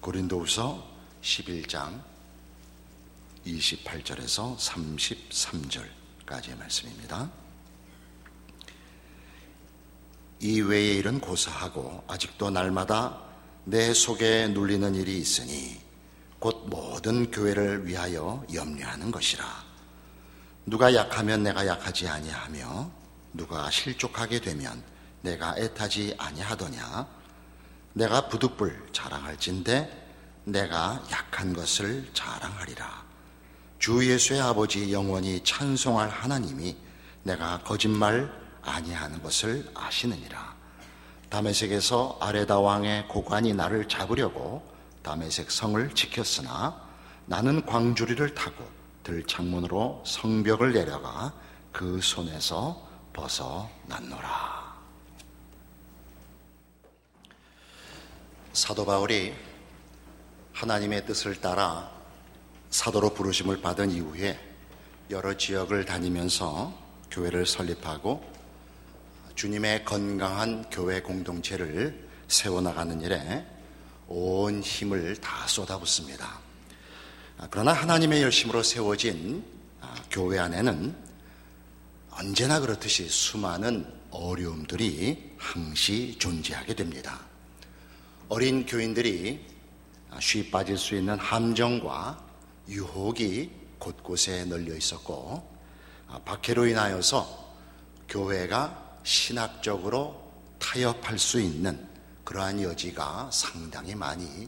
고린도후서 11장 28절에서 33절까지의 말씀입니다. 이 외의 일은 고사하고 아직도 날마다 내 속에 눌리는 일이 있으니 곧 모든 교회를 위하여 염려하는 것이라. 누가 약하면 내가 약하지 아니하며 누가 실족하게 되면 내가 애타지 아니하더냐. 내가 부득불 자랑할진대 내가 약한 것을 자랑하리라. 주 예수의 아버지 영원히 찬송할 하나님이 내가 거짓말 아니하는 것을 아시느니라. 다메섹에서 아레다 왕의 고관이 나를 잡으려고 다메섹 성을 지켰으나 나는 광주리를 타고 들창문으로 성벽을 내려가 그 손에서 벗어났노라. 사도 바울이 하나님의 뜻을 따라 사도로 부르심을 받은 이후에 여러 지역을 다니면서 교회를 설립하고 주님의 건강한 교회 공동체를 세워나가는 일에 온 힘을 다 쏟아붓습니다. 그러나 하나님의 열심으로 세워진 교회 안에는 언제나 그렇듯이 수많은 어려움들이 항시 존재하게 됩니다. 어린 교인들이 쉬 빠질 수 있는 함정과 유혹이 곳곳에 널려 있었고, 박해로 인하여서 교회가 신학적으로 타협할 수 있는 그러한 여지가 상당히 많이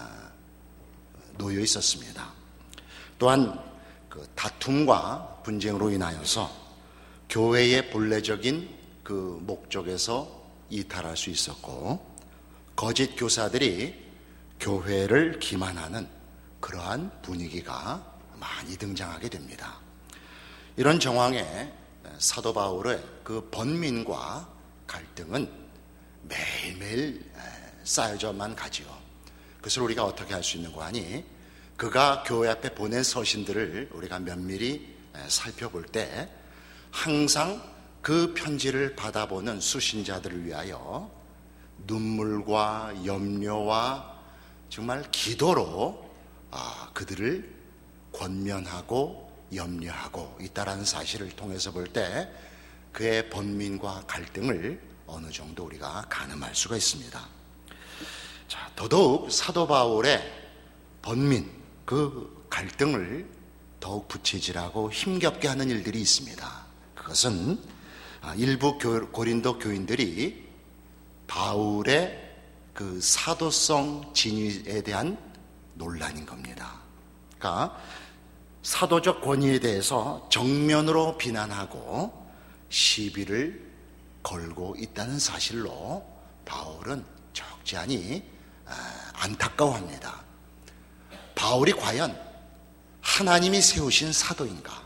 놓여 있었습니다. 또한 그 다툼과 분쟁으로 인하여서 교회의 본래적인 그 목적에서 이탈할 수 있었고, 거짓 교사들이 교회를 기만하는 그러한 분위기가 많이 등장하게 됩니다. 이런 정황에 사도 바울의 그 번민과 갈등은 매일매일 쌓여져만 가지요. 그것을 우리가 어떻게 할 수 있는 거 아니? 그가 교회 앞에 보낸 서신들을 우리가 면밀히 살펴볼 때 항상 그 편지를 받아보는 수신자들을 위하여 눈물과 염려와 정말 기도로 그들을 권면하고 염려하고 있다라는 사실을 통해서 볼 때 그의 번민과 갈등을 어느 정도 우리가 가늠할 수가 있습니다. 자, 더더욱 사도 바울의 번민, 그 갈등을 더욱 부채질하고 힘겹게 하는 일들이 있습니다. 그것은 일부 고린도 교인들이 바울의 그 사도성 진위에 대한 논란인 겁니다. 그러니까 사도적 권위에 대해서 정면으로 비난하고 시비를 걸고 있다는 사실로 바울은 적지 않이 안타까워합니다. 바울이 과연 하나님이 세우신 사도인가?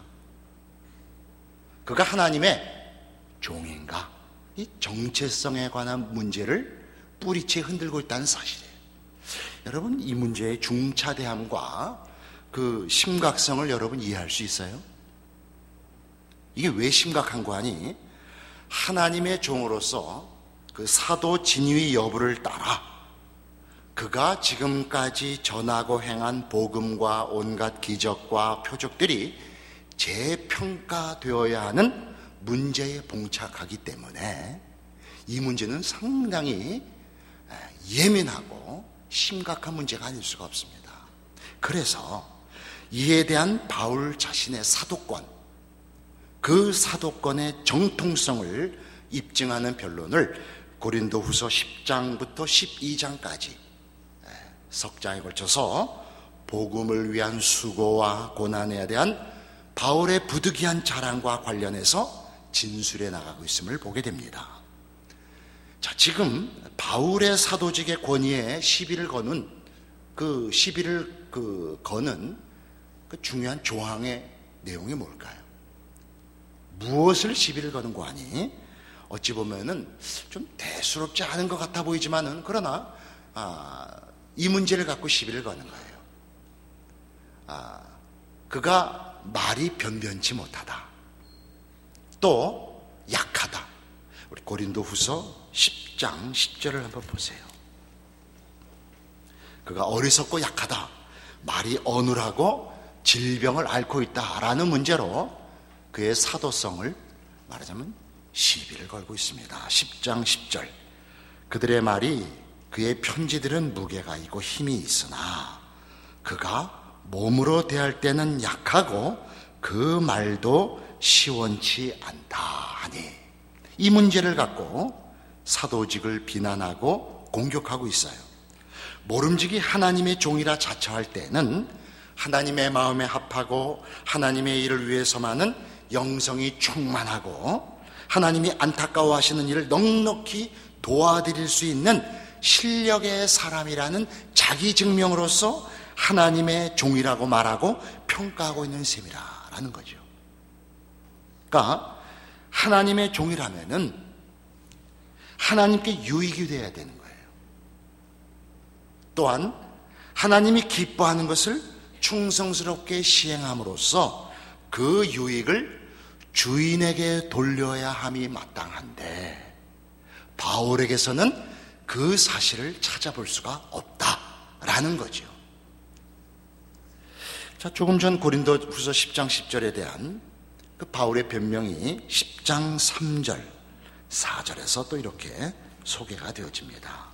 그가 하나님의 종인가? 이 정체성에 관한 문제를 뿌리채 흔들고 있다는 사실이에요. 여러분, 이 문제의 중차대함과 그 심각성을 여러분 이해할 수 있어요? 이게 왜 심각한 거 아니? 하나님의 종으로서 그 사도 진위 여부를 따라 그가 지금까지 전하고 행한 복음과 온갖 기적과 표적들이 재평가되어야 하는 문제에 봉착하기 때문에 이 문제는 상당히 예민하고 심각한 문제가 아닐 수가 없습니다. 그래서 이에 대한 바울 자신의 사도권, 그 사도권의 정통성을 입증하는 변론을 고린도후서 10장부터 12장까지 석 장에 걸쳐서 복음을 위한 수고와 고난에 대한 바울의 부득이한 자랑과 관련해서 진술해 나가고 있음을 보게 됩니다. 자, 지금 바울의 사도직의 권위에 시비를 거는 그 중요한 조항의 내용이 뭘까요? 무엇을 시비를 거는 거 아니? 어찌 보면은 좀 대수롭지 않은 것 같아 보이지만은 그러나 이 문제를 갖고 시비를 거는 거예요. 그가 말이 변변치 못하다. 또 약하다. 우리 고린도후서 10장 10절을 한번 보세요. 그가 어리석고 약하다, 말이 어눌하고 질병을 앓고 있다라는 문제로 그의 사도성을 말하자면 시비를 걸고 있습니다. 10장 10절, 그들의 말이 그의 편지들은 무게가 있고 힘이 있으나 그가 몸으로 대할 때는 약하고 그 말도 시원치 않다 하니, 이 문제를 갖고 사도직을 비난하고 공격하고 있어요. 모름지기 하나님의 종이라 자처할 때는 하나님의 마음에 합하고 하나님의 일을 위해서만은 영성이 충만하고 하나님이 안타까워하시는 일을 넉넉히 도와드릴 수 있는 실력의 사람이라는 자기 증명으로서 하나님의 종이라고 말하고 평가하고 있는 셈이라는 거죠. 그러니까 하나님의 종이라면은 하나님께 유익이 돼야 되는 거예요. 또한 하나님이 기뻐하는 것을 충성스럽게 시행함으로써 그 유익을 주인에게 돌려야 함이 마땅한데, 바울에게서는 그 사실을 찾아볼 수가 없다라는 거죠. 자, 조금 전 고린도후서 10장 10절에 대한 그 바울의 변명이 10장 3절 4절에서 또 이렇게 소개가 되어집니다.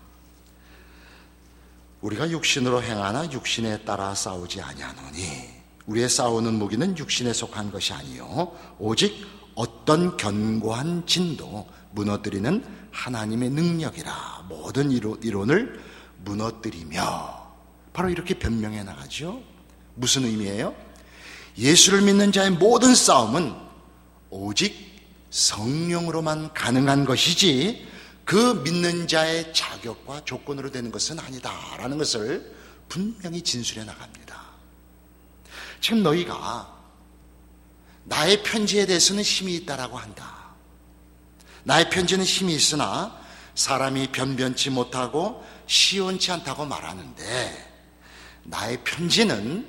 우리가 육신으로 행하나 육신에 따라 싸우지 아니하노니 우리의 싸우는 무기는 육신에 속한 것이 아니요 오직 어떤 견고한 진도 무너뜨리는 하나님의 능력이라 모든 이론을 무너뜨리며, 바로 이렇게 변명해 나가죠. 무슨 의미예요? 예수를 믿는 자의 모든 싸움은 오직 성령으로만 가능한 것이지 그 믿는 자의 자격과 조건으로 되는 것은 아니다라는 것을 분명히 진술해 나갑니다. 지금 너희가 나의 편지에 대해서는 힘이 있다라고 한다. 나의 편지는 힘이 있으나 사람이 변변치 못하고 시원치 않다고 말하는데, 나의 편지는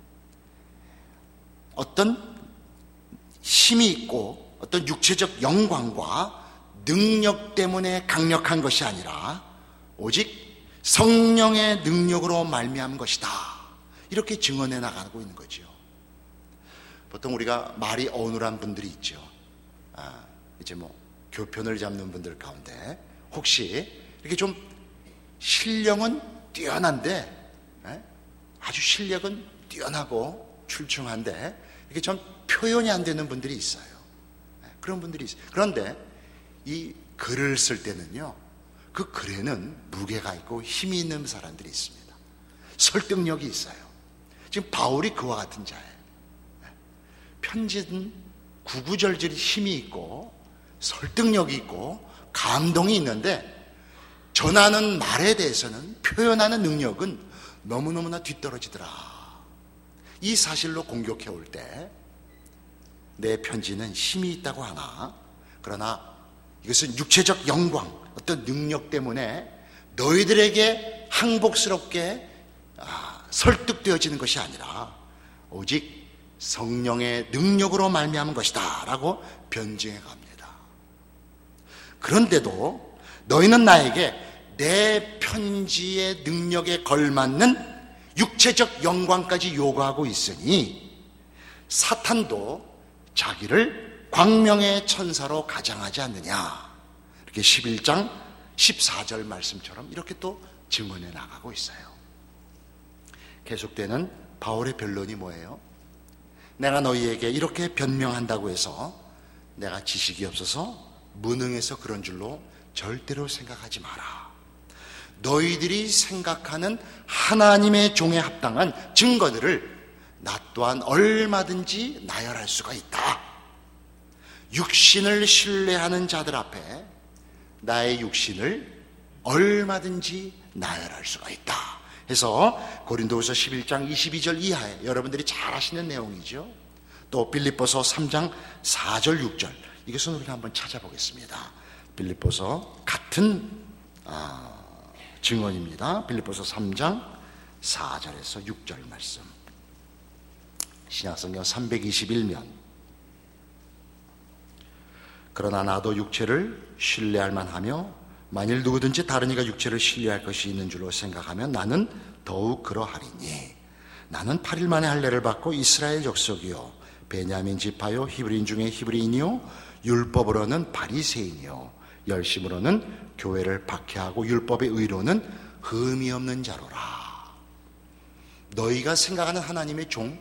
어떤 힘이 있고 어떤 육체적 영광과 능력 때문에 강력한 것이 아니라 오직 성령의 능력으로 말미암은 것이다, 이렇게 증언해 나가고 있는 거죠. 보통 우리가 말이 어눌한 분들이 있죠. 이제 교편을 잡는 분들 가운데 혹시 이렇게 좀 실력은 뛰어난데, 아주 실력은 뛰어나고 출중한데 이게 좀 표현이 안 되는 분들이 있어요. 그런 분들이 있어요. 그런데 이 글을 쓸 때는요, 그 글에는 무게가 있고 힘이 있는 사람들이 있습니다. 설득력이 있어요. 지금 바울이 그와 같은 자예요. 편지는 구구절절히 힘이 있고 설득력이 있고 감동이 있는데, 전하는 말에 대해서는, 표현하는 능력은 너무너무나 뒤떨어지더라. 이 사실로 공격해 올 때 내 편지는 힘이 있다고 하나, 그러나 이것은 육체적 영광, 어떤 능력 때문에 너희들에게 항복스럽게 설득되어지는 것이 아니라 오직 성령의 능력으로 말미암은 것이다 라고 변증해 갑니다. 그런데도 너희는 나에게 내 편지의 능력에 걸맞는 육체적 영광까지 요구하고 있으니 사탄도 자기를 광명의 천사로 가장하지 않느냐, 이렇게 11장 14절 말씀처럼 이렇게 또 증언해 나가고 있어요. 계속되는 바울의 변론이 뭐예요? 내가 너희에게 이렇게 변명한다고 해서 내가 지식이 없어서 무능해서 그런 줄로 절대로 생각하지 마라. 너희들이 생각하는 하나님의 종에 합당한 증거들을 나 또한 얼마든지 나열할 수가 있다. 육신을 신뢰하는 자들 앞에 나의 육신을 얼마든지 나열할 수가 있다 해서 고린도후서 11장 22절 이하에 여러분들이 잘 아시는 내용이죠. 또 빌립보서 3장 4절 6절, 이것은 우리가 한번 찾아보겠습니다. 빌립보서 같은 증언입니다. 빌립보서 3장 4절에서 6절 말씀. 신약성경 321면, 그러나 나도 육체를 신뢰할 만하며 만일 누구든지 다른 이가 육체를 신뢰할 것이 있는 줄로 생각하면 나는 더욱 그러하리니 나는 8일 만에 할례를 받고 이스라엘 족속이요 베냐민 지파요 히브리인 중에 히브리인이요 율법으로는 바리새인이요 열심으로는 교회를 박해하고 율법의 의로는 흠이 없는 자로라. 너희가 생각하는 하나님의 종,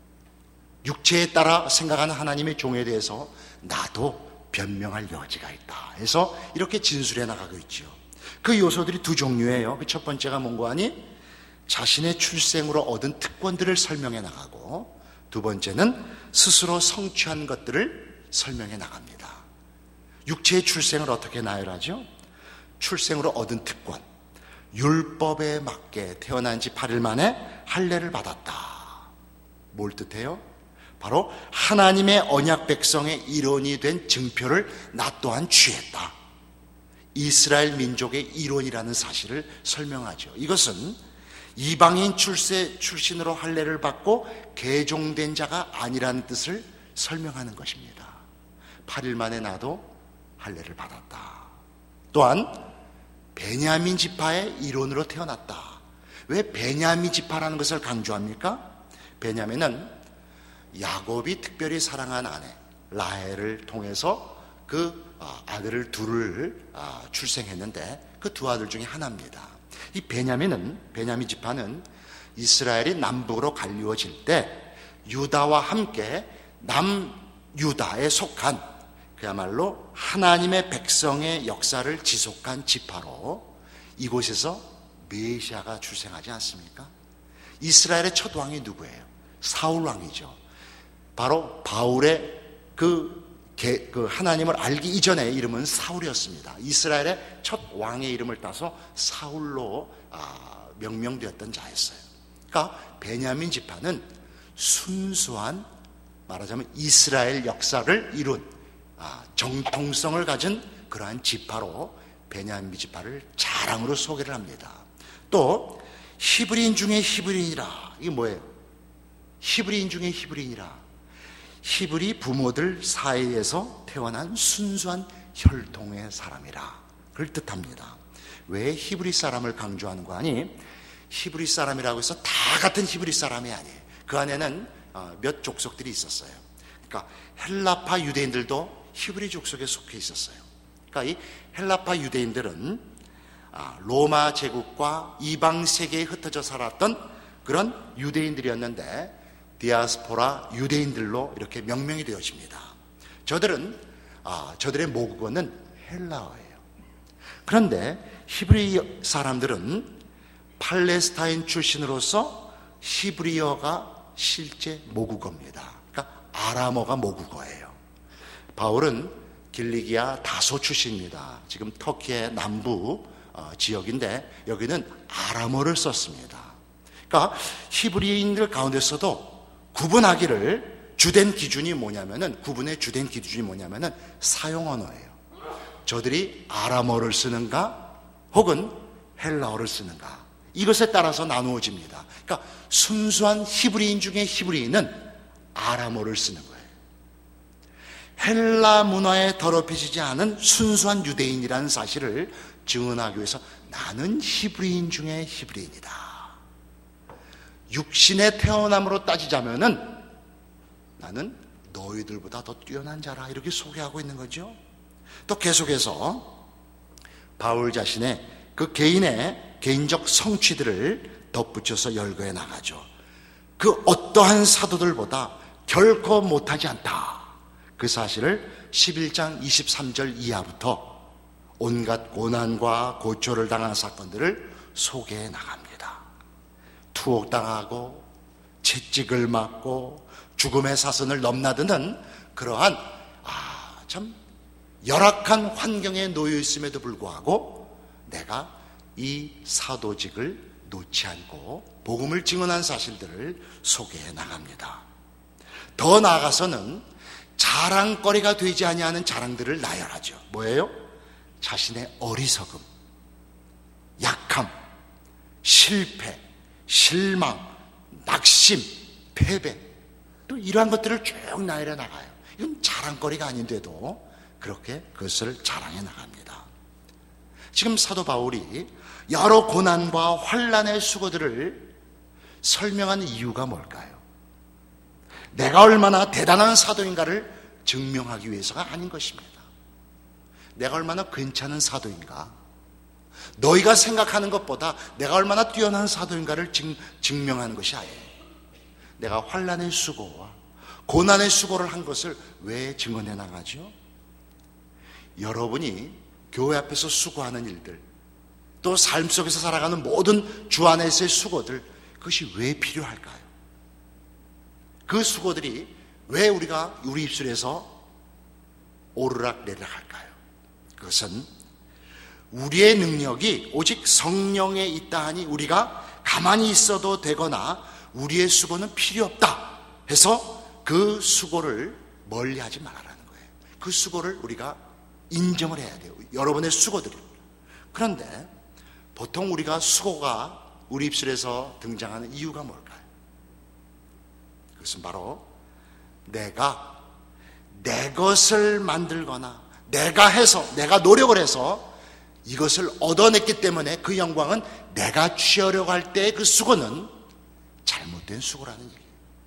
육체에 따라 생각하는 하나님의 종에 대해서 나도 변명할 여지가 있다 해서 이렇게 진술해 나가고 있죠. 그 요소들이 두 종류예요. 그 첫 번째가 뭔고 하니 자신의 출생으로 얻은 특권들을 설명해 나가고, 두 번째는 스스로 성취한 것들을 설명해 나갑니다. 육체의 출생을 어떻게 나열하죠? 출생으로 얻은 특권, 율법에 맞게 태어난 지 8일 만에 할례를 받았다. 뭘 뜻해요? 바로 하나님의 언약 백성의 일원이 된 증표를 나 또한 취했다. 이스라엘 민족의 일원이라는 사실을 설명하죠. 이것은 이방인 출신으로 할례를 받고 개종된 자가 아니라는 뜻을 설명하는 것입니다. 8일 만에 나도 할례를 받았다. 또한 베냐민 지파의 일원으로 태어났다. 왜 베냐민 지파라는 것을 강조합니까? 베냐민은 야곱이 특별히 사랑한 아내 라헬을 통해서 그 아들을 둘을 출생했는데 그 두 아들 중에 하나입니다. 이 베냐민 지파는 이스라엘이 남북으로 갈리워질 때 유다와 함께 남유다에 속한 그야말로 하나님의 백성의 역사를 지속한 지파로 이곳에서 메시아가 출생하지 않습니까? 이스라엘의 첫 왕이 누구예요? 사울 왕이죠. 바로 바울의 그 하나님을 알기 이전의 이름은 사울이었습니다. 이스라엘의 첫 왕의 이름을 따서 사울로 명명되었던 자였어요. 그러니까 베냐민 지파는 순수한, 말하자면 이스라엘 역사를 이룬 정통성을 가진 그러한 지파로 베냐민 지파를 자랑으로 소개를 합니다. 또 히브리인 중에 히브리인이라. 이게 뭐예요? 히브리인 중에 히브리인이라. 히브리 부모들 사이에서 태어난 순수한 혈통의 사람이라 그걸 뜻합니다. 왜 히브리 사람을 강조하는 거 아니? 히브리 사람이라고 해서 다 같은 히브리 사람이 아니에요. 그 안에는 몇 족속들이 있었어요. 그러니까 헬라파 유대인들도 히브리 족속에 속해 있었어요. 그러니까 이 헬라파 유대인들은 로마 제국과 이방 세계에 흩어져 살았던 그런 유대인들이었는데 디아스포라 유대인들로 이렇게 명명이 되어집니다. 저들의 모국어는 헬라어예요. 그런데 히브리 사람들은 팔레스타인 출신으로서 히브리어가 실제 모국어입니다. 그러니까 아람어가 모국어예요. 바울은 길리기아 다소 출신입니다. 지금 터키의 남부 지역인데 여기는 아람어를 썼습니다. 그러니까 히브리인들 가운데서도 구분의 주된 기준이 뭐냐면은 사용 언어예요. 저들이 아람어를 쓰는가 혹은 헬라어를 쓰는가, 이것에 따라서 나누어집니다. 그러니까 순수한 히브리인 중에 히브리인은 아람어를 쓰는 거예요. 헬라 문화에 더럽혀지지 않은 순수한 유대인이라는 사실을 증언하기 위해서 나는 히브리인 중에 히브리인이다. 육신의 태어남으로 따지자면은 나는 너희들보다 더 뛰어난 자라, 이렇게 소개하고 있는 거죠. 또 계속해서 바울 자신의 그 개인의 개인적 성취들을 덧붙여서 열거해 나가죠. 그 어떠한 사도들보다 결코 못하지 않다. 그 사실을 11장 23절 이하부터 온갖 고난과 고초를 당한 사건들을 소개해 나갑니다. 투옥당하고 채찍을 맞고 죽음의 사선을 넘나드는 그러한 참 열악한 환경에 놓여 있음에도 불구하고 내가 이 사도직을 놓지 않고 복음을 증언한 사실들을 소개해 나갑니다. 더 나아가서는 자랑거리가 되지 아니하는 자랑들을 나열하죠. 뭐예요? 자신의 어리석음, 약함, 실패, 실망, 낙심, 패배, 또 이러한 것들을 쭉 나열해 나가요. 이건 자랑거리가 아닌데도 그렇게 그것을 자랑해 나갑니다. 지금 사도 바울이 여러 고난과 환난의 수고들을 설명한 이유가 뭘까요? 내가 얼마나 대단한 사도인가를 증명하기 위해서가 아닌 것입니다. 내가 얼마나 괜찮은 사도인가, 너희가 생각하는 것보다 내가 얼마나 뛰어난 사도인가를 증명하는 것이 아니에요. 내가 환난의 수고와 고난의 수고를 한 것을 왜 증언해 나가죠? 여러분이 교회 앞에서 수고하는 일들, 또 삶 속에서 살아가는 모든 주 안에서의 수고들, 그것이 왜 필요할까요? 그 수고들이 왜 우리 입술에서 오르락내리락 할까요? 그것은 우리의 능력이 오직 성령에 있다 하니 우리가 가만히 있어도 되거나 우리의 수고는 필요 없다 해서 그 수고를 멀리하지 말아라는 거예요. 그 수고를 우리가 인정을 해야 돼요. 여러분의 수고들이. 그런데 보통 우리가 수고가 우리 입술에서 등장하는 이유가 뭘까요? 그것은 바로 내가 내 것을 만들거나 내가 해서, 내가 노력을 해서 이것을 얻어냈기 때문에 그 영광은 내가 취하려고 할 때 그 수고는 잘못된 수고라는 얘기예요.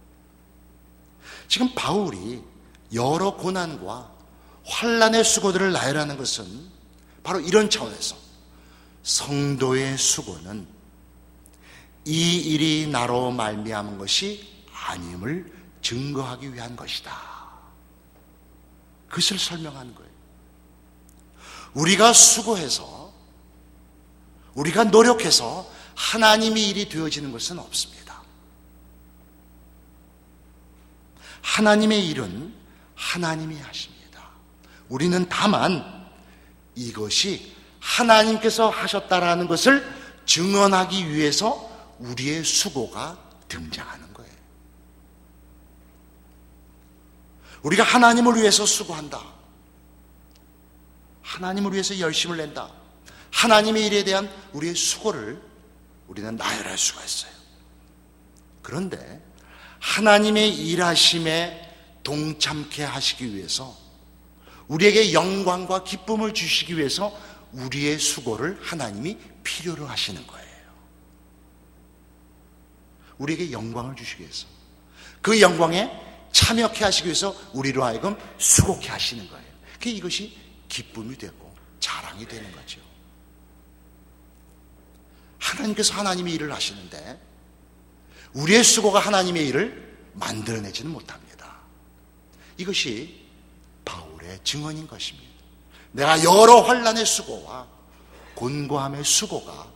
지금 바울이 여러 고난과 환난의 수고들을 나열하는 것은 바로 이런 차원에서 성도의 수고는 이 일이 나로 말미암은 것이 아님을 증거하기 위한 것이다. 그것을 설명하는 거예요. 우리가 수고해서, 우리가 노력해서 하나님의 일이 되어지는 것은 없습니다. 하나님의 일은 하나님이 하십니다. 우리는 다만 이것이 하나님께서 하셨다라는 것을 증언하기 위해서 우리의 수고가 등장하는 거예요. 우리가 하나님을 위해서 수고한다, 하나님을 위해서 열심을 낸다, 하나님의 일에 대한 우리의 수고를 우리는 나열할 수가 있어요. 그런데 하나님의 일하심에 동참케 하시기 위해서, 우리에게 영광과 기쁨을 주시기 위해서 우리의 수고를 하나님이 필요로 하시는 거예요. 우리에게 영광을 주시기 위해서, 그 영광에 참여케 하시기 위해서 우리로 하여금 수고케 하시는 거예요. 이것이 기쁨이 되고 자랑이 되는 거죠. 하나님께서 하나님의 일을 하시는데 우리의 수고가 하나님의 일을 만들어내지는 못합니다. 이것이 바울의 증언인 것입니다. 내가 여러 환난의 수고와 곤고함의 수고가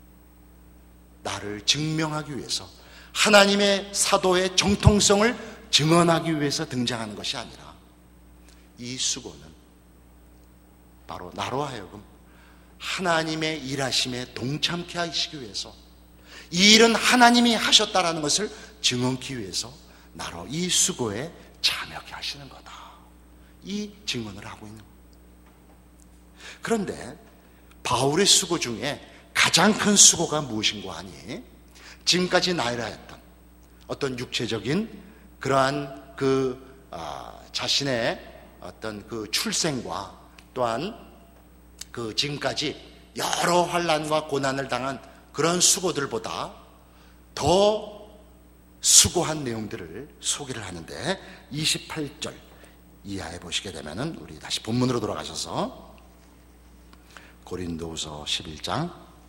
나를 증명하기 위해서, 하나님의 사도의 정통성을 증언하기 위해서 등장하는 것이 아니라, 이 수고는 바로 나로 하여금 하나님의 일하심에 동참케 하시기 위해서, 이 일은 하나님이 하셨다라는 것을 증언하기 위해서 나로 이 수고에 참여케 하시는 거다, 이 증언을 하고 있는 거예요. 그런데 바울의 수고 중에 가장 큰 수고가 무엇인가 하니, 지금까지 나열하였던 어떤 육체적인 그러한 자신의 어떤 그 출생과, 또한 그 지금까지 여러 환난과 고난을 당한 그런 수고들보다 더 수고한 내용들을 소개를 하는데, 28절 이하에 보시게 되면은, 우리 다시 본문으로 돌아가셔서 고린도후서 11장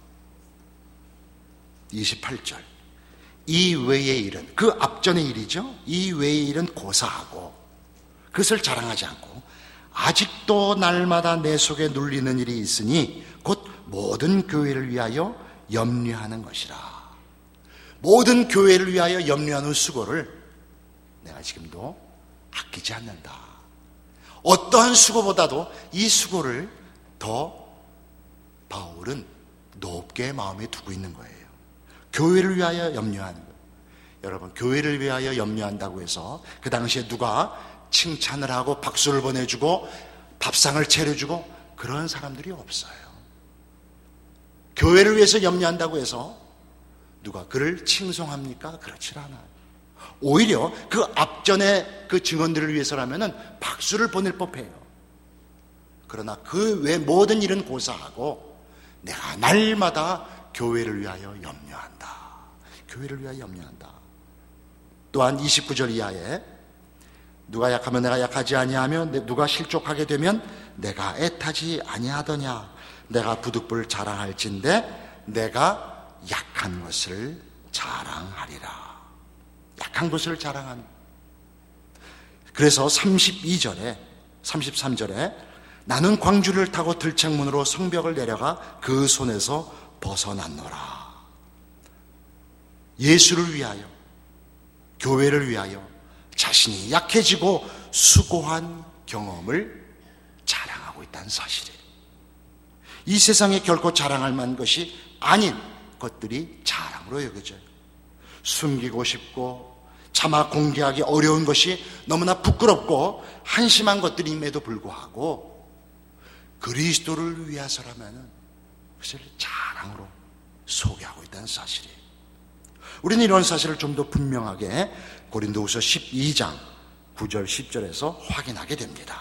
28절, 이 외의 일은, 그 앞전의 일이죠, 이 외의 일은 고사하고 그것을 자랑하지 않고 아직도 날마다 내 속에 눌리는 일이 있으니 곧 모든 교회를 위하여 염려하는 것이라. 모든 교회를 위하여 염려하는 수고를 내가 지금도 아끼지 않는다. 어떠한 수고보다도 이 수고를 더 바울은 높게 마음에 두고 있는 거예요. 교회를 위하여 염려하는 거예요. 여러분, 교회를 위하여 염려한다고 해서 그 당시에 누가 칭찬을 하고 박수를 보내주고 밥상을 차려주고 그런 사람들이 없어요. 교회를 위해서 염려한다고 해서 누가 그를 칭송합니까? 그렇지 않아요. 오히려 그 앞전에 그 증언들을 위해서라면은 박수를 보낼 법해요. 그러나 그 외 모든 일은 고사하고 내가 날마다 교회를 위하여 염려한다. 교회를 위하여 염려한다. 또한 29절 이하에 누가 약하면 내가 약하지 아니하며 누가 실족하게 되면 내가 애타지 아니하더냐. 내가 부득불 자랑할진대 내가 약한 것을 자랑하리라. 약한 것을 자랑하는. 그래서 32절에 33절에 나는 광주를 타고 들창문으로 성벽을 내려가 그 손에서 벗어났노라. 예수를 위하여, 교회를 위하여 자신이 약해지고 수고한 경험을 자랑하고 있다는 사실이에요. 이 세상에 결코 자랑할 만한 것이 아닌 것들이 자랑으로 여겨져요. 숨기고 싶고 차마 공개하기 어려운 것이 너무나 부끄럽고 한심한 것들임에도 불구하고 그리스도를 위해서라면 그것을 자랑으로 소개하고 있다는 사실이에요. 우리는 이런 사실을 좀 더 분명하게 고린도후서 12장 9절 10절에서 확인하게 됩니다.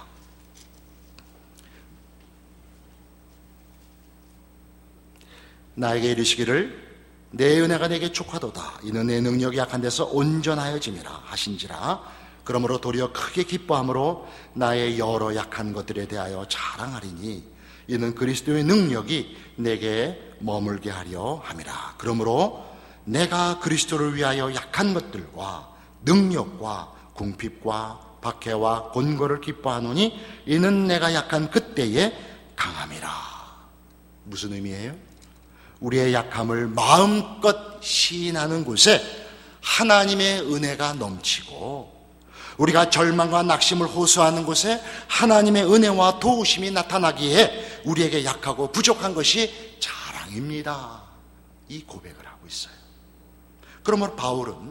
나에게 이르시기를 내 은혜가 내게 족하도다. 이는 내 능력이 약한 데서 온전하여짐이라 하신지라. 그러므로 도리어 크게 기뻐함으로 나의 여러 약한 것들에 대하여 자랑하리니 이는 그리스도의 능력이 내게 머물게 하려 함이라. 그러므로 내가 그리스도를 위하여 약한 것들과 능력과 궁핍과 박해와 곤고를 기뻐하노니 이는 내가 약한 그때에 강함이라. 무슨 의미예요? 우리의 약함을 마음껏 시인하는 곳에 하나님의 은혜가 넘치고 우리가 절망과 낙심을 호소하는 곳에 하나님의 은혜와 도우심이 나타나기에 우리에게 약하고 부족한 것이 자랑입니다. 이 고백을 하고 있어요. 그러므로 바울은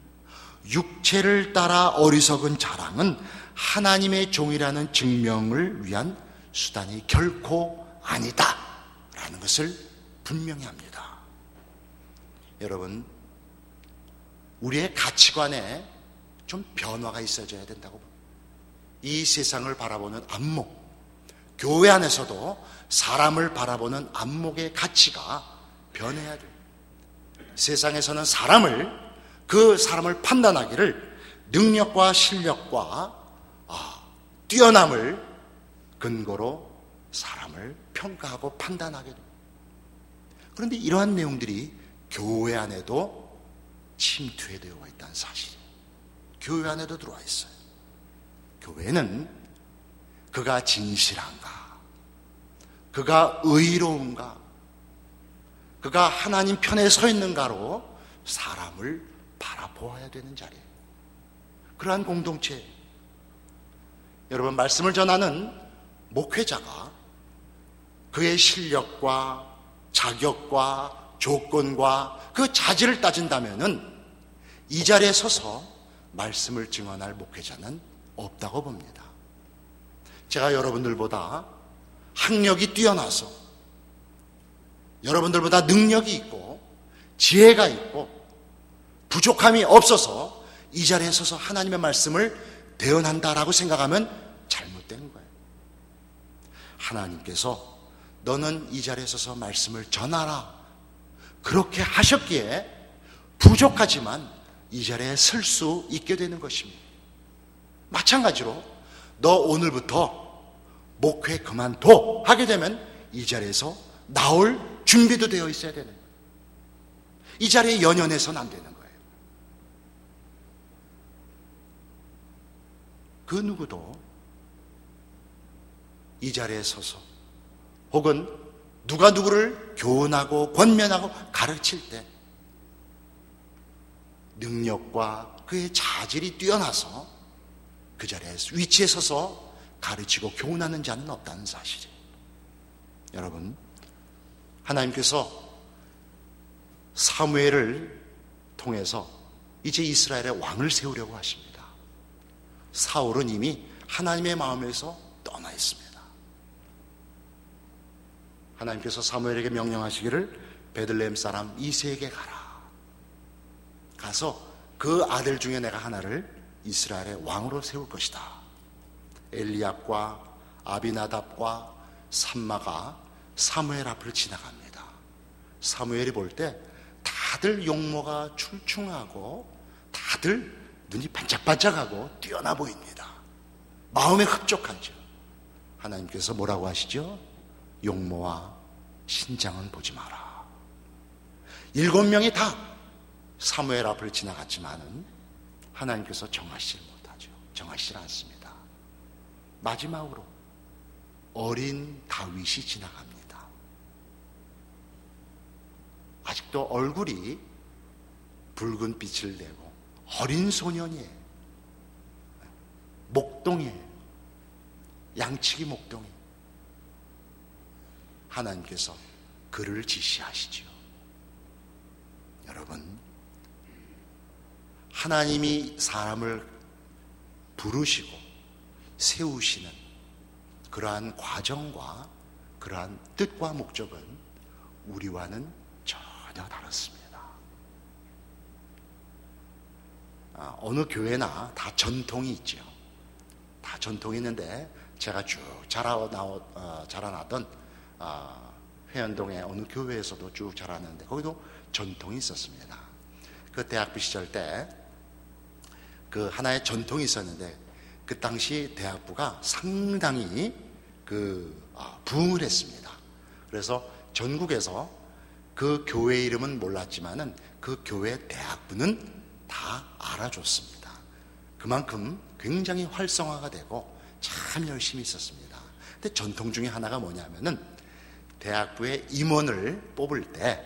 육체를 따라 어리석은 자랑은 하나님의 종이라는 증명을 위한 수단이 결코 아니다 라는 것을 분명히 합니다. 여러분, 우리의 가치관에 좀 변화가 있어져야 된다고 봅니다. 이 세상을 바라보는 안목, 교회 안에서도 사람을 바라보는 안목의 가치가 변해야 돼요. 세상에서는 그 사람을 판단하기를 능력과 실력과 뛰어남을 근거로 사람을 평가하고 판단하게 됩니다. 그런데 이러한 내용들이 교회 안에도 침투되어 있다는 사실이에요. 교회 안에도 들어와 있어요. 교회는 그가 진실한가, 그가 의로운가, 그가 하나님 편에 서 있는가로 사람을 바라보아야 되는 자리예요. 그러한 공동체, 여러분, 말씀을 전하는 목회자가 그의 실력과 자격과 조건과 그 자질을 따진다면은 이 자리에 서서 말씀을 증언할 목회자는 없다고 봅니다. 제가 여러분들보다 학력이 뛰어나서 여러분들보다 능력이 있고 지혜가 있고 부족함이 없어서 이 자리에 서서 하나님의 말씀을 대언한다라고 생각하면 잘못된 거예요. 하나님께서 너는 이 자리에 서서 말씀을 전하라 그렇게 하셨기에 부족하지만 이 자리에 설 수 있게 되는 것입니다. 마찬가지로 너 오늘부터 목회 그만둬 하게 되면 이 자리에서 나올 준비도 되어 있어야 되는 거예요. 이 자리에 연연해서는 안 되는 거예요. 그 누구도 이 자리에 서서 혹은 누가 누구를 교훈하고 권면하고 가르칠 때 능력과 그의 자질이 뛰어나서 그 자리에 위치에 서서 가르치고 교훈하는 자는 없다는 사실이에요. 여러분, 하나님께서 사무엘을 통해서 이제 이스라엘의 왕을 세우려고 하십니다. 사울은 이미 하나님의 마음에서 떠나 있습니다. 하나님께서 사무엘에게 명령하시기를 베들레헴 사람 이새에게 가라. 가서 그 아들 중에 내가 하나를 이스라엘의 왕으로 세울 것이다. 엘리압과 아비나답과 삼마가 사무엘 앞을 지나갑니다. 사무엘이 볼 때 다들 용모가 출중하고 다들 눈이 반짝반짝하고 뛰어나 보입니다. 마음에 흡족하죠. 하나님께서 뭐라고 하시죠? 용모와 신장은 보지 마라. 7명이 다 사무엘 앞을 지나갔지만은 하나님께서 정하시질 못하죠. 정하시질 않습니다. 마지막으로 어린 다윗이 지나갑니다. 아직도 얼굴이 붉은 빛을 내고 어린 소년이에요. 목동이에요. 양치기 목동이. 하나님께서 그를 지시하시죠. 여러분, 하나님이 사람을 부르시고 세우시는 그러한 과정과 그러한 뜻과 목적은 우리와는 전혀 다릅니다. 어느 교회나 다 전통이 있죠. 다 전통이 있는데 제가 쭉 자라나던 회원동의 어느 교회에서도 쭉 자랐는데 거기도 전통이 있었습니다. 그 대학부 시절 때 그 하나의 전통이 있었는데 그 당시 대학부가 상당히 부흥을 했습니다. 그래서 전국에서 그 교회 이름은 몰랐지만은 그 교회 대학부는 다 알아줬습니다. 그만큼 굉장히 활성화가 되고 참 열심히 있었습니다. 근데 전통 중에 하나가 뭐냐면은 대학부의 임원을 뽑을 때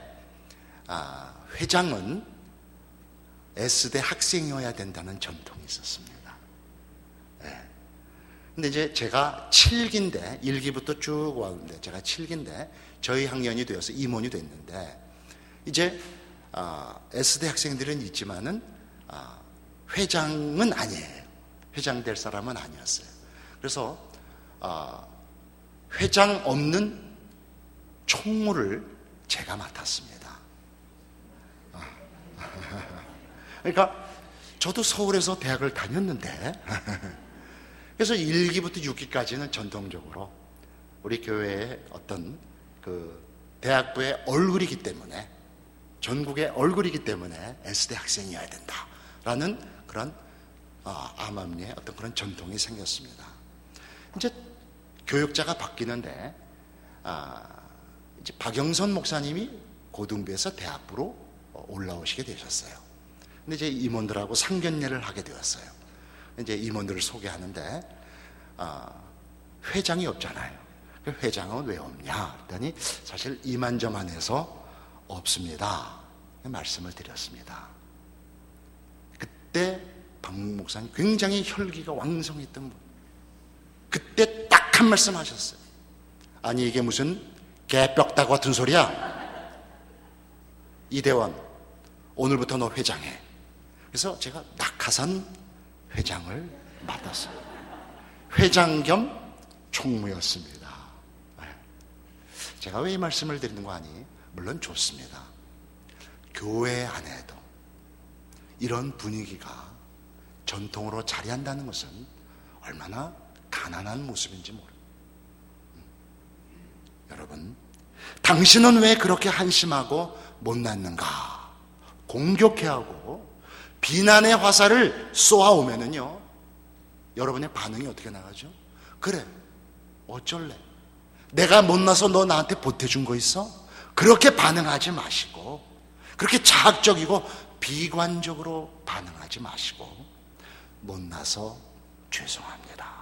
회장은 S대 학생이어야 된다는 전통이 있었습니다. 네. 근데 이제 제가 7기인데 1기부터 쭉 왔는데 제가 7기인데 저희 학년이 되어서 임원이 됐는데 이제 S대 학생들은 있지만은 회장은 아니에요. 회장 될 사람은 아니었어요. 그래서 회장 없는 총무를 제가 맡았습니다. 그러니까 저도 서울에서 대학을 다녔는데 그래서 1기부터 6기까지는 전통적으로 우리 교회의 어떤 그 대학부의 얼굴이기 때문에 전국의 얼굴이기 때문에 S대 학생이어야 된다라는 그런 암암리의 어떤 그런 전통이 생겼습니다. 이제 교육자가 바뀌는데 이제 박영선 목사님이 고등부에서 대학부로 올라오시게 되셨어요. 근데 이제 임원들하고 상견례를 하게 되었어요. 이제 임원들을 소개하는데 회장이 없잖아요. 회장은 왜 없냐? 그랬더니 사실 이만저만해서 없습니다. 말씀을 드렸습니다. 그때 박 목사님 굉장히 혈기가 왕성했던 분. 그때 딱 한 말씀 하셨어요. 아니 이게 무슨 개벽다구 같은 소리야? 이대원 오늘부터 너 회장해. 그래서 제가 낙하산 회장을 맡았어요. 회장 겸 총무였습니다. 제가 왜 이 말씀을 드리는 거 아니? 물론 좋습니다. 교회 안에도 이런 분위기가 전통으로 자리한다는 것은 얼마나 가난한 모습인지 모릅니다. 여러분, 당신은 왜 그렇게 한심하고 못났는가? 공격해 하고 비난의 화살을 쏘아오면은요, 여러분의 반응이 어떻게 나가죠? 그래, 어쩔래? 내가 못나서 너 나한테 보태준 거 있어? 그렇게 반응하지 마시고, 그렇게 자학적이고 비관적으로 반응하지 마시고, 못나서 죄송합니다.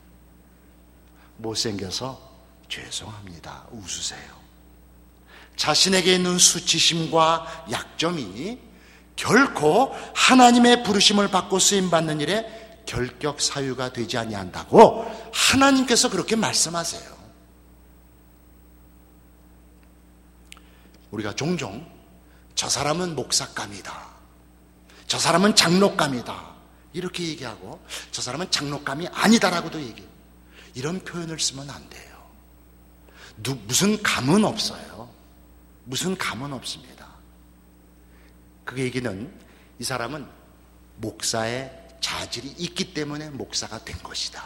못생겨서 죄송합니다. 웃으세요. 자신에게 있는 수치심과 약점이 결코 하나님의 부르심을 받고 쓰임받는 일에 결격 사유가 되지 아니한다고 하나님께서 그렇게 말씀하세요. 우리가 종종 저 사람은 목사감이다, 저 사람은 장로감이다 이렇게 얘기하고 저 사람은 장로감이 아니다라고도 얘기해요. 이런 표현을 쓰면 안 돼요. 무슨 감은 없어요. 무슨 감은 없습니다. 그 얘기는 이 사람은 목사의 자질이 있기 때문에 목사가 된 것이다,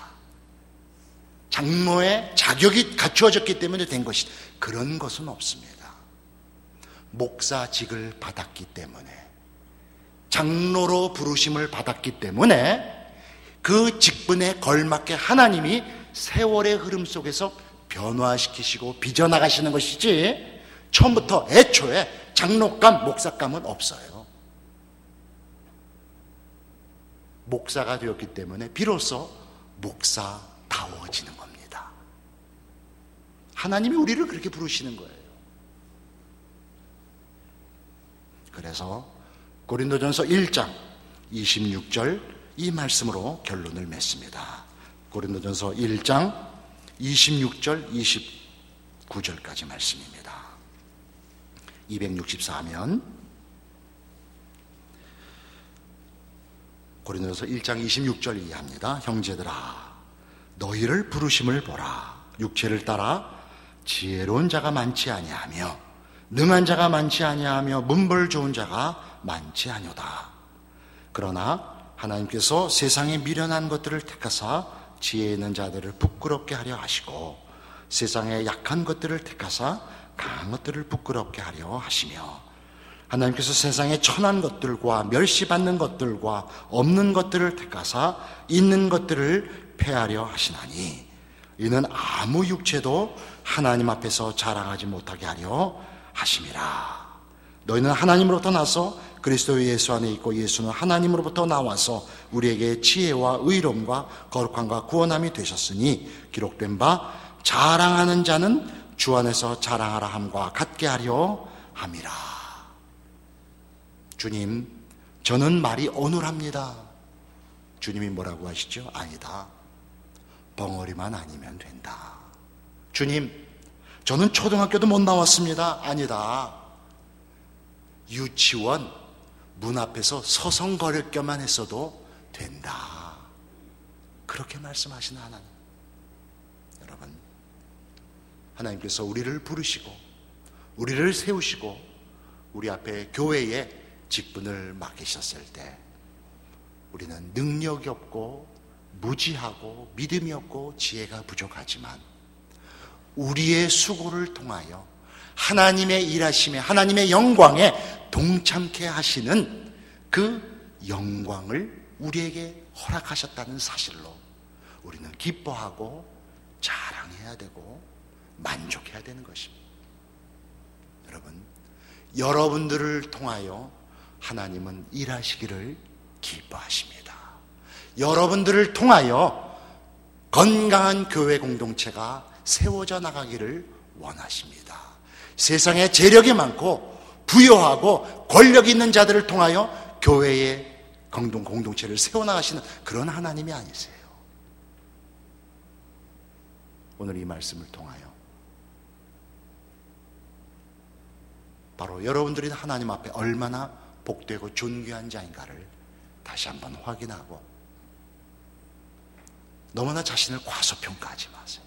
장로의 자격이 갖추어졌기 때문에 된 것이다, 그런 것은 없습니다. 목사직을 받았기 때문에, 장로로 부르심을 받았기 때문에 그 직분에 걸맞게 하나님이 세월의 흐름 속에서 변화시키시고 빚어나가시는 것이지, 처음부터 애초에 장로감, 목사감은 없어요. 목사가 되었기 때문에 비로소 목사다워지는 겁니다. 하나님이 우리를 그렇게 부르시는 거예요. 그래서 고린도전서 1장 26절 이 말씀으로 결론을 맺습니다. 고린도전서 1장 26절 29절까지 말씀입니다. 264면 고린도전서 1장 26절 이해합니다. 형제들아, 너희를 부르심을 보라. 육체를 따라 지혜로운 자가 많지 아니하며 능한 자가 많지 아니하며 문벌 좋은 자가 많지 아니오다. 그러나 하나님께서 세상에 미련한 것들을 택하사 지혜 있는 자들을 부끄럽게 하려 하시고 세상에 약한 것들을 택하사 강한 것들을 부끄럽게 하려 하시며 하나님께서 세상에 천한 것들과 멸시받는 것들과 없는 것들을 택하사 있는 것들을 폐하려 하시나니 이는 아무 육체도 하나님 앞에서 자랑하지 못하게 하려 하심이라. 너희는 하나님으로부터 나서 그리스도 예수 안에 있고 예수는 하나님으로부터 나와서 우리에게 지혜와 의로움과 거룩함과 구원함이 되셨으니 기록된 바 자랑하는 자는 주 안에서 자랑하라 함과 같게 하려 함이라. 주님, 저는 말이 어눌합니다. 주님이 뭐라고 하시죠? 아니다, 벙어리만 아니면 된다. 주님, 저는 초등학교도 못 나왔습니다. 아니다, 유치원 문 앞에서 서성거릴 겸만 했어도 된다. 그렇게 말씀하시는 하나님. 여러분, 하나님께서 우리를 부르시고 우리를 세우시고 우리 앞에 교회에 직분을 맡기셨을 때 우리는 능력이 없고 무지하고 믿음이 없고 지혜가 부족하지만 우리의 수고를 통하여 하나님의 일하심에 하나님의 영광에 동참케 하시는 그 영광을 우리에게 허락하셨다는 사실로 우리는 기뻐하고 자랑해야 되고 만족해야 되는 것입니다. 여러분, 여러분들을 통하여 하나님은 일하시기를 기뻐하십니다. 여러분들을 통하여 건강한 교회 공동체가 세워져 나가기를 원하십니다. 세상에 재력이 많고 부유하고 권력 있는 자들을 통하여 교회의 공동체를 세워나가시는 그런 하나님이 아니세요. 오늘 이 말씀을 통하여 바로 여러분들이 하나님 앞에 얼마나 복되고 존귀한 자인가를 다시 한번 확인하고 너무나 자신을 과소평가하지 마세요.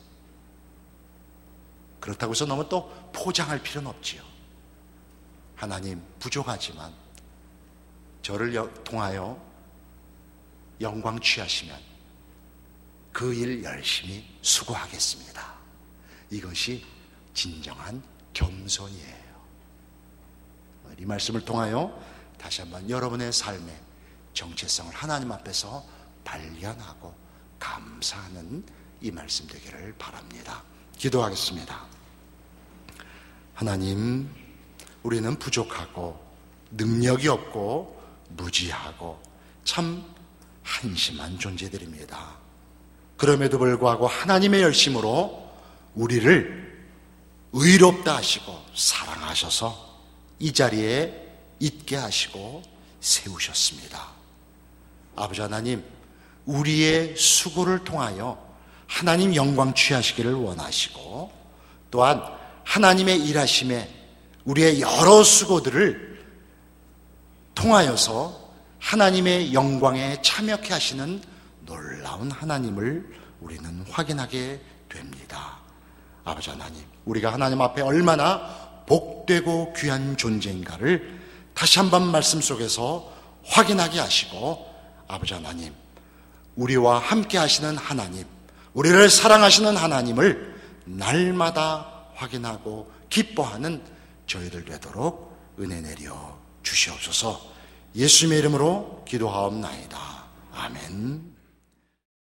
그렇다고 해서 너무 또 포장할 필요는 없지요. 하나님, 부족하지만 저를 통하여 영광 취하시면 그 일 열심히 수고하겠습니다. 이것이 진정한 겸손이에요. 이 말씀을 통하여 다시 한번 여러분의 삶의 정체성을 하나님 앞에서 발견하고 감사하는 이 말씀 되기를 바랍니다. 기도하겠습니다. 하나님, 우리는 부족하고 능력이 없고 무지하고 참 한심한 존재들입니다. 그럼에도 불구하고 하나님의 열심으로 우리를 의롭다 하시고 사랑하셔서 이 자리에 있게 하시고 세우셨습니다. 아버지 하나님, 우리의 수고를 통하여 하나님 영광 취하시기를 원하시고 또한 하나님의 일하심에 우리의 여러 수고들을 통하여서 하나님의 영광에 참여케 하시는 놀라운 하나님을 우리는 확인하게 됩니다. 아버지 하나님, 우리가 하나님 앞에 얼마나 복되고 귀한 존재인가를 다시 한번 말씀 속에서 확인하게 하시고 아버지 하나님, 우리와 함께 하시는 하나님, 우리를 사랑하시는 하나님을 날마다 확인하고 기뻐하는 저희들 되도록 은혜 내려 주시옵소서. 예수님의 이름으로 기도하옵나이다. 아멘.